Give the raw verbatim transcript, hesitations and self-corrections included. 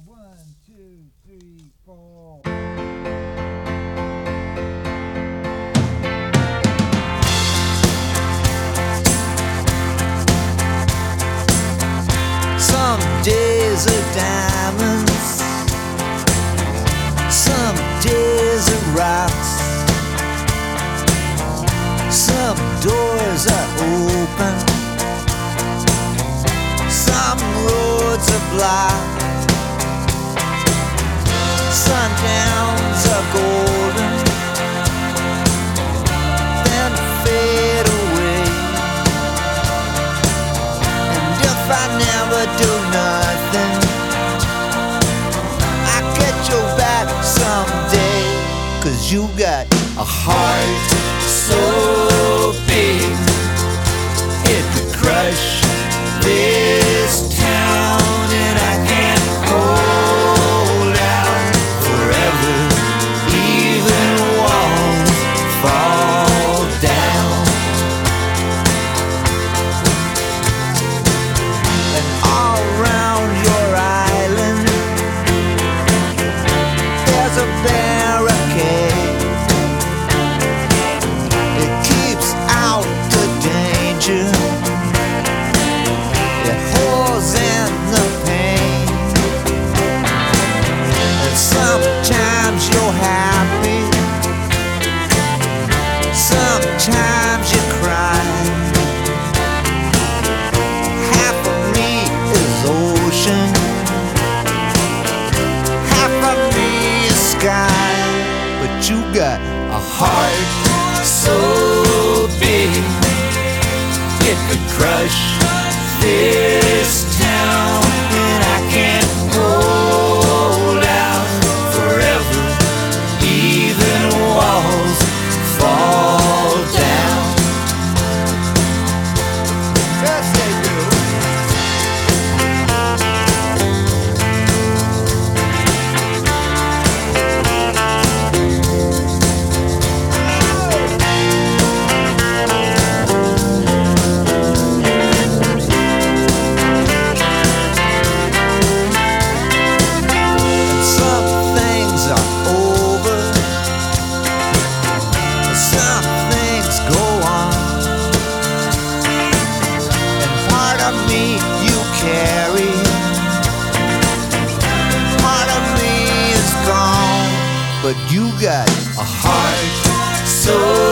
One, two, three, four. Some days are diamonds, some days are rocks. Some doors are open, some roads are blocked. Sundowns are golden, then fade away. And if I never do nothing, I'll get you back someday. 'Cause you got a heart so big it could crush this town, and I can't hold out forever. Even walls fall down, and all around your island there's a barricade. It keeps out the danger, it holds in the pain. And sometimes you're happy, sometimes you cry. Half of me is ocean, half of me is sky. But you got a heart so big it could crush this town, and I can't hold out forever. Even walls fall down. Yes, they do. Some things are over, some things go on, and part of me you carry, part of me is gone. But you got a heart so